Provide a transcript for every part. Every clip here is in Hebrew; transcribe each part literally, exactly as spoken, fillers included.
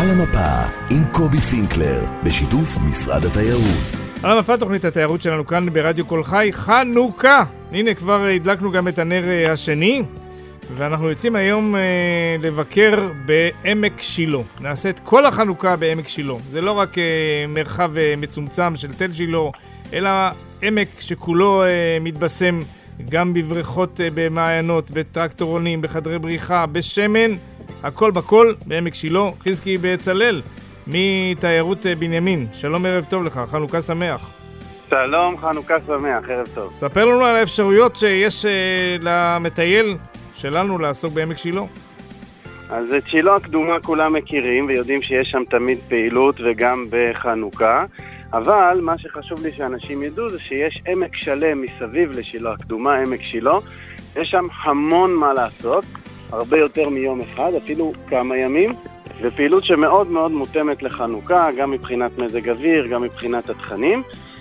על המפה עם קובי פינקלר, בשיתוף משרד התיירות. על המפה תוכנית התיירות שלנו כאן ברדיו כל חי, חנוכה. הנה כבר הדלקנו גם את הנר השני, ואנחנו יוצאים היום אה, לבקר בעמק שילה. נעשה את כל החנוכה בעמק שילה. זה לא רק אה, מרחב אה, מצומצם של תל שילה, אלא עמק שכולו אה, מתבשם גם בבריכות אה, במעיינות, בטרקטורונים, בחדרי בריחה, בשמן, הכל בכל בעמק שילה. חזקי בצלל מתיירות אה, בנימין. שלום, ערב טוב לך, חנוכה שמח. שלום, חנוכה שמח, ערב טוב. ספר לנו על האפשרויות שיש אה, למטייל שלנו לעסוק בעמק שילה. אז את שילה הקדומה כולם מכירים ויודעים שיש שם תמיד פעילות וגם בחנוכה, אבל מה שחשוב לי שאנשים ידעו זה שיש עמק שלם מסביב לשילה הקדומה, עמק שילה. יש שם המון מה לעשות, הרבה יותר מיום אחד, אפילו כמה ימים, ופעילות שמאוד מאוד מותאמת לחנוכה, גם מבחינת מזג אוויר, גם מבחינת התכנים,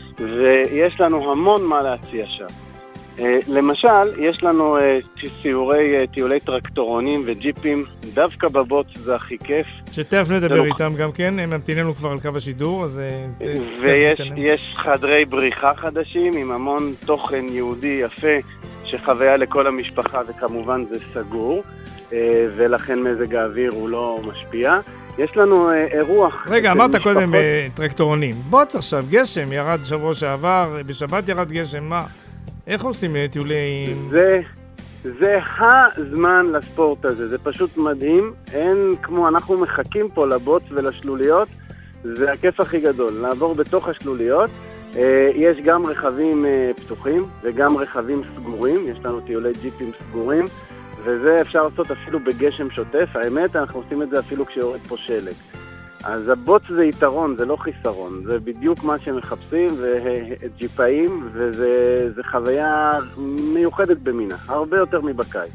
ויש לנו המון מה להציע שם. Uh, למשל, יש לנו uh, סיורי, uh, טיולי טרקטורונים וג'יפים, דווקא בבוץ זה הכי כיף. שתכף נדבר איתם גם כן, הם ממתיננו כבר על קו השידור, אז... Uh, ויש יש חדרי בריחה חדשים עם המון תוכן יהודי יפה, שחוויה לכל המשפחה, וכמובן זה סגור, uh, ולכן מזג האוויר הוא לא משפיע. יש לנו uh, אירוח... רגע, אמרת משפחות... קודם uh, טרקטורונים. בוץ עכשיו, גשם, ירד שבוע שעבר, בשבת ירד גשם, מה? איך עושים טיולים? זה, זה הזמן לספורט הזה, זה פשוט מדהים, אין כמו אנחנו מחכים פה לבוץ ולשלוליות, זה הכיף הכי גדול, לעבור בתוך השלוליות, יש גם רכבים פתוחים וגם רכבים סגורים, יש לנו טיולי ג'יפים סגורים, וזה אפשר לעשות אפילו בגשם שוטף, האמת אנחנו עושים את זה אפילו כשיורד פה שלג. אז הבוץ זה יתרון, זה לא חיסרון, זה בדיוק מה שמחפשים, וג'יפאים, וזה חוויה מיוחדת במינה, הרבה יותר מבקיץ.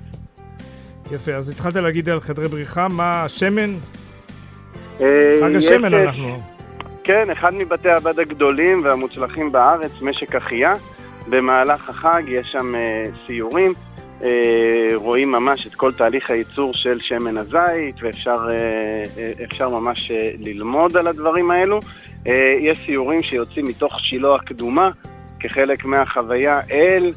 יפה, אז התחלת להגיד על חדרי בריחה, מה השמן? חג השמן אנחנו. כן, אחד מבתי הבד הגדולים והמוצלחים בארץ, משק אחייה, במהלך החג יש שם סיורים, רואים ממש את כל תהליך הייצור של שמן הזית, ואפשר אפשר ממש ללמוד על הדברים האלו. יש סיורים שיוצאים מתוך שילה הקדומה כחלק מהחוויה אל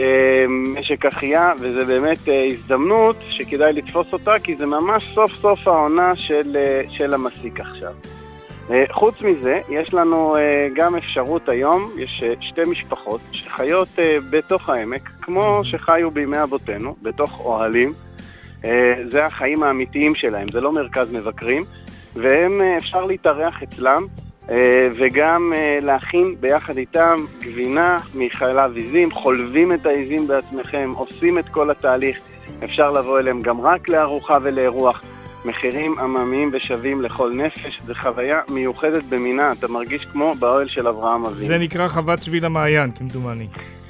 משק אחייה, וזה באמת הזדמנות שכדאי לתפוס אותה, כי זה ממש סוף סוף העונה של, של המסיק עכשיו. חוץ מזה, יש לנו גם אפשרות היום, יש שתי משפחות שחיות בתוך העמק, כמו שחיו בימי אבותינו, בתוך אוהלים. זה החיים האמיתיים שלהם, זה לא מרכז מבקרים, והם אפשר להתארח אצלם, וגם להכין ביחד איתם גבינה מחלב עיזים, חולבים את העיזים בעצמכם, עושים את כל התהליך, אפשר לבוא אליהם גם רק לארוחה ולאירוח. מחירים עממיים ושווים לכל נפש, זה חוויה מיוחדת במינה, אתה מרגיש כמו באוהל של אברהם אבינו. זה נקרא חוות שביל המעיין, כמדומני.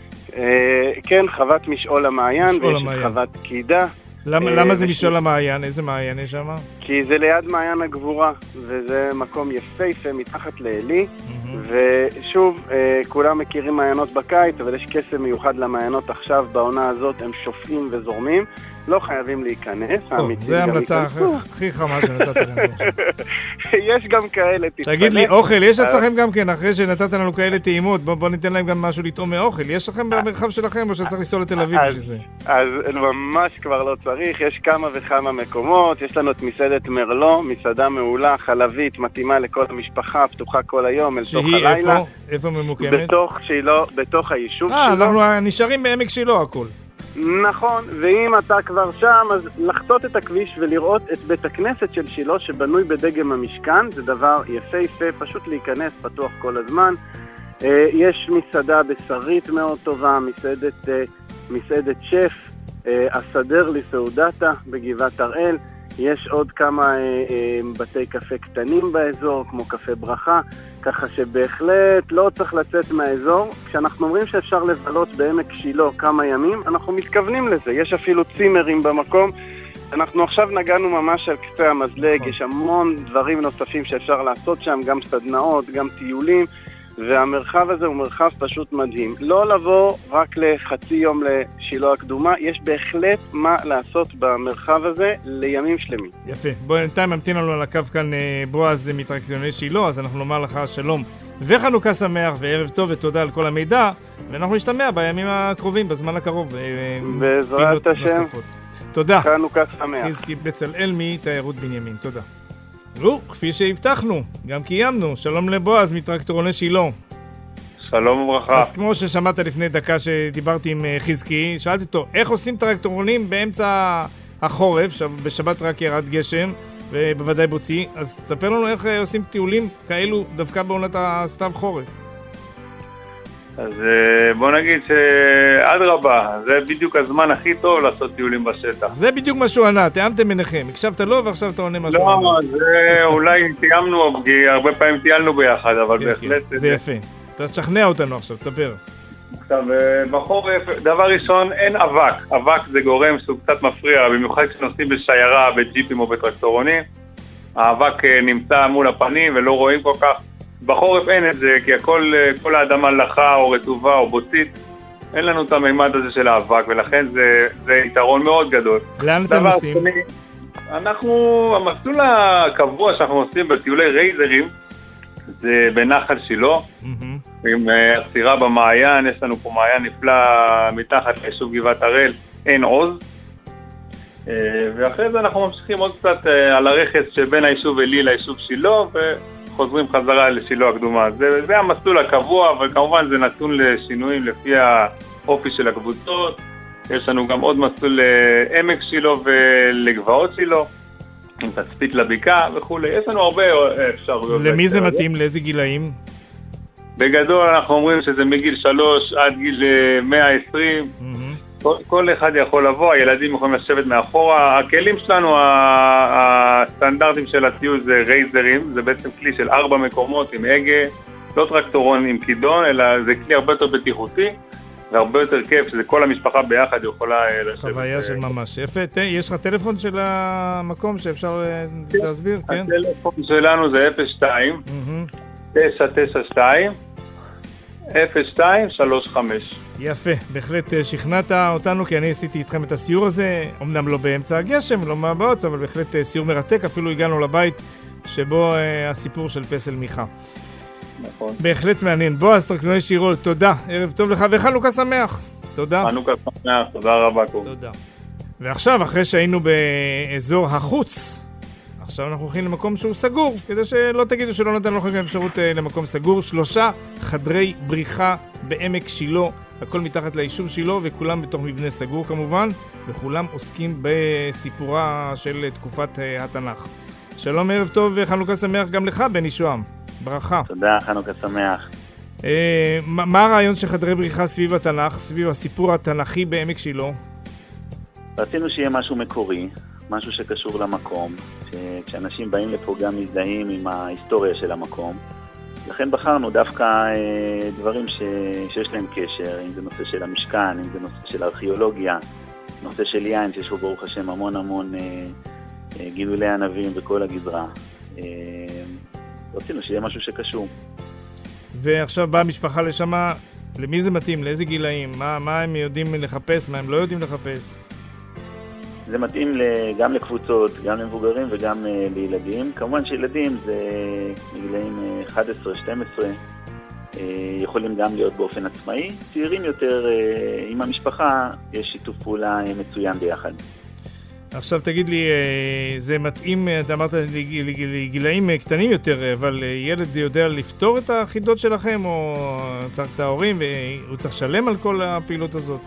אה, כן, חוות משעול המעיין, משעול ויש המעיין. חוות קידה. למה, אה, למה זה משעול המעיין? איזה מעיין יש שם? כי זה ליד מעיין הגבורה, וזה מקום יפהפה מתחת לאלי, mm-hmm. ושוב, אה, כולם מכירים מעיינות בקיץ, אבל יש קסם מיוחד למעיינות עכשיו, בעונה הזאת הם שופעים וזורמים, לא חייבים להיכנס. זה ההמלצה הכי חמה שנתת לנו. יש גם כאלה. תגיד לי, אוכל, יש אצלכם גם כן, אחרי שנתת לנו כאלה טעימות, בוא ניתן להם גם משהו לטעום מאוכל. יש לכם במרחב שלכם, או שצריך לנסוע לתל אביב בשביל זה? אז ממש כבר לא צריך, יש כמה וכמה מקומות, יש לנו את מסעדת מרלו, מסעדה מעולה, חלבית, מתאימה לכל המשפחה, פתוחה כל היום, אל תוך הלילה. שהיא איפה? איפה ממוקמת? בתוך שילה, בתוך היישוב אה, אנחנו נשארים בעמק שילה הכל. נכון, ואם אתה כבר שם, אז לחתות את הכביש ולראות את בית הכנסת של שילה שבנוי בדגם המשכן, זה דבר יפהפה, פשוט להיכנס, פתוח כל הזמן. יש מסעדה בשרית מאוד טובה, מסעדת, מסעדת שף, הסדר לסעודתה בגבעת הראל. יש עוד כמה אה, אה, בתי קפה קטנים באזור, כמו קפה ברכה, ככה שבהחלט לא צריך לצאת מהאזור. כשאנחנו אומרים שאפשר לבלות בעמק שילה כמה ימים, אנחנו מתכוונים לזה. יש אפילו צימרים במקום. אנחנו עכשיו נגענו ממש על קצה המזלג, יש המון דברים נוספים שאפשר לעשות שם, גם סדנאות, גם טיולים. והמרחב הזה הוא מרחב פשוט מדהים. לא לבוא רק לחצי יום לשילה הקדומה, יש בהחלט מה לעשות במרחב הזה לימים שלמים. יפה. בואו נתיים ממתין לנו על הקו כאן בועז מטרקטוריוני שילה, אז אנחנו נאמר לך שלום וחנוכה שמח וערב טוב ותודה על כל המידע, ואנחנו נשתמע בימים הקרובים, בזמן הקרוב. בעזרת השם. תודה. חנוכה שמח. חזקי בצלאל מתיירות בנימין, תודה. נו, כפי שהבטחנו, גם קיימנו. שלום לבועז מטרקטוריוני שילה. שלום וברכה. אז כמו ששמעת לפני דקה שדיברתי עם חזקי, שאלתי אותו, איך עושים טרקטורונים באמצע החורף, בשבת רק ירד גשם, ובוודאי בוצי, אז ספר לנו איך עושים טיולים כאלו דווקא בעונת הסתיו חורף. אז בוא נגיד שעד רבה, זה בדיוק הזמן הכי טוב לעשות טיולים בשטח. זה בדיוק מה שהוא ענה, תיאמתם ביניכם, הקשבת לו ועכשיו אתה עונה משהו. לא, זה אולי תיאמנו, כי הרבה פעמים טיילנו ביחד, אבל בהחלט... זה יפה, אתה תשכנע אותנו עכשיו, תספר. עכשיו, בחורף, דבר ראשון, אין אבק. אבק זה גורם שהוא קצת מפריע, במיוחד כשנוסעים בשיירה, בג'יפים או בטרקטורונים. האבק נמצא מול הפנים ולא רואים כל כך. בחורף אין את זה, כי הכל, כל האדמה לחה או רטובה או בוצית. אין לנו את המימד הזה של האבק, ולכן זה, זה יתרון מאוד גדול. לאן אתם עושים? אנחנו, המסלול הקבוע שאנחנו עושים בטיולי רייזרים, זה בנחל שילה, עם הסירה במעיין, יש לנו פה מעיין נפלא מתחת ליישוב גבעת הראל, אין עוז. ואחרי זה אנחנו ממשיכים עוד קצת על הרכס שבין היישוב אלי ליישוב שילה, וחוזרים חזרה לשילה הקדומה. זה, זה המסלול הקבוע, וכמובן זה נתון לשינויים לפי האופי של הקבוצות. יש לנו גם עוד מסלול לעמק שילה ולגבעות שילה. עם תצפית לבקעה וכו'. יש לנו הרבה אפשרויות. למי זה מתאים? לאיזה גילאים? בגדול אנחנו אומרים שזה מגיל שלוש עד גיל מאה ועשרים. כל, כל אחד יכול לבוא, הילדים יכולים לשבת מאחורה. הכלים שלנו, הסטנדרטים של הטיול זה רייזרים, זה בעצם כלי של ארבע מקומות עם הגה, לא טרקטורון עם כידון, אלא זה כלי הרבה יותר בטיחותי. והרבה יותר כיף, שזה כל המשפחה ביחד יכולה לשבת. חוויה של ממש. יפה, יש לך טלפון של המקום שאפשר להסביר? כן. הטלפון שלנו זה אפס שתיים תשע תשע שתיים אפס שתיים שלוש חמש. יפה, בהחלט שכנעת אותנו, כי אני עשיתי איתכם את הסיור הזה, אמנם לא באמצע הגשם, לא מהבאות, אבל בהחלט סיור מרתק, אפילו הגענו לבית שבו הסיפור של פסל מיכה. נכון. בהחלט מעניין. בועז טרקטוריוני שילה, תודה. ערב טוב לך וחנוכה שמח. תודה. חנוכה שמח, תודה רבה. תודה. ועכשיו, אחרי שהיינו באזור החוץ, עכשיו אנחנו הולכים למקום שהוא סגור, כדי שלא תגידו שלא נתן לכם אפשרות למקום סגור. שלושה חדרי בריחה בעמק שילה, הכל מתחת ליישוב שילה, וכולם בתוך מבנה סגור כמובן, וכולם עוסקים בסיפורה של תקופת התנ"ך. שלום, ערב טוב וחנוכה שמח גם לך, בני שוהם. ברכה. תודה, חנוכה שמח. אה, מה, מה הרעיון של חדרי בריחה סביב התנ"ך, סביב הסיפור התנ"כי בעמק שילה? רצינו שיהיה משהו מקורי, משהו שקשור למקום, כשאנשים באים לפה גם מזדהים עם ההיסטוריה של המקום. לכן בחרנו דווקא אה, דברים ש... שיש להם קשר, אם זה נושא של המשכן, אם זה נושא של ארכיאולוגיה, נושא של יין, שיש בו ברוך השם המון המון אה, אה, גילולי ענבים בכל הגזרה. אה, רצינו שיהיה משהו שקשור. ועכשיו באה המשפחה לשם, למי זה מתאים? לאיזה גילאים? מה, מה הם יודעים לחפש? מה הם לא יודעים לחפש? זה מתאים גם לקבוצות, גם למבוגרים וגם לילדים. כמובן שילדים זה מגילאים אחת עשרה שתים עשרה, יכולים גם להיות באופן עצמאי. צעירים יותר, עם המשפחה, יש שיתוף פעולה מצוין ביחד. עכשיו תגיד לי, זה מתאים, אתה אמרת לגילאים קטנים יותר, אבל ילד יודע לפתור את החידות שלכם, או צריך את ההורים והוא צריך לשלם על כל הפעילות הזאת?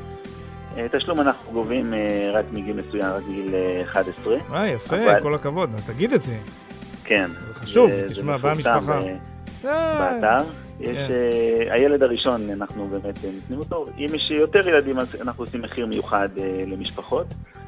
תשלום אנחנו גובים רק מגיל מסוים, רק מגיל אחת עשרה. אה, יפה, כל הכבוד, תגיד את זה. כן. זה חשוב, תשמע, באה משפחה. באתר. יש הילד הראשון, אנחנו באמת נותנים אותו. אם יש יותר ילדים, אז אנחנו עושים מחיר מיוחד למשפחות.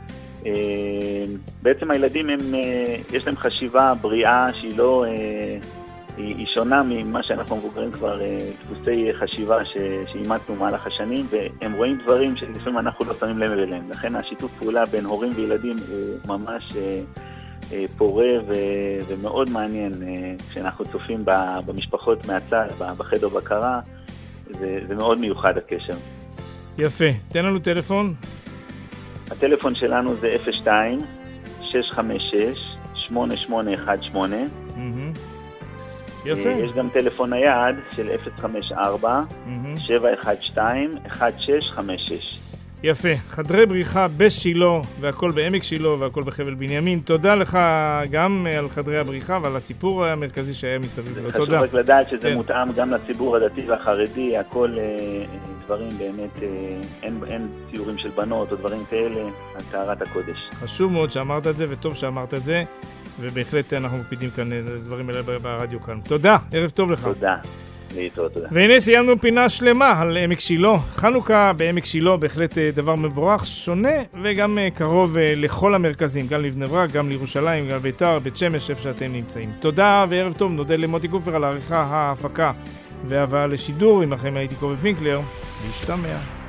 בעצם הילדים הם, יש להם חשיבה בריאה שהיא לא, היא שונה ממה שאנחנו מבוגרים כבר, דפוסי חשיבה שאימצנו מהלך השנים, והם רואים דברים שלפעמים אנחנו לא שמים לב אליהם. לכן השיתוף פעולה בין הורים וילדים הוא ממש פורה ו- ומאוד מעניין, כשאנחנו צופים במשפחות מהצד, בחדר בקרה, זה, זה מאוד מיוחד הקשר. יפה, תן לנו טלפון. הטלפון שלנו זה אפס שתיים שש חמש שש שמונה שמונה אחת שמונה. יפה. יש גם טלפון נייד של אפס חמש ארבע שבע אחת שתיים אחת שש חמש שש. יפה, חדרי בריחה בשילה, והכל בעמק שילה והכל בחבל בנימין. תודה לך גם על חדרי הבריחה ועל הסיפור המרכזי שהיה מסביב. חשוב תודה. רק לדעת שזה כן. מותאם גם לציבור הדתי והחרדי, הכל דברים באמת, אין, אין ציורים של בנות או דברים כאלה, על טהרת הקודש. חשוב מאוד שאמרת את זה, וטוב שאמרת את זה, ובהחלט אנחנו מפידים כאן דברים האלה ברדיו כאן. תודה, ערב טוב לך. תודה. להתראות, תודה. והנה סיימנו פינה שלמה על עמק שילה. חנוכה בעמק שילה בהחלט דבר מבורך, שונה וגם קרוב לכל המרכזים, גם לבני ברק, גם לירושלים, גם ביתר, בית שמש, איפה שאתם נמצאים. תודה וערב טוב, נודה למוטי גופר על העריכה, ההפקה והבאה לשידור. עמכם הייתי קובי פינקלר, להשתמע.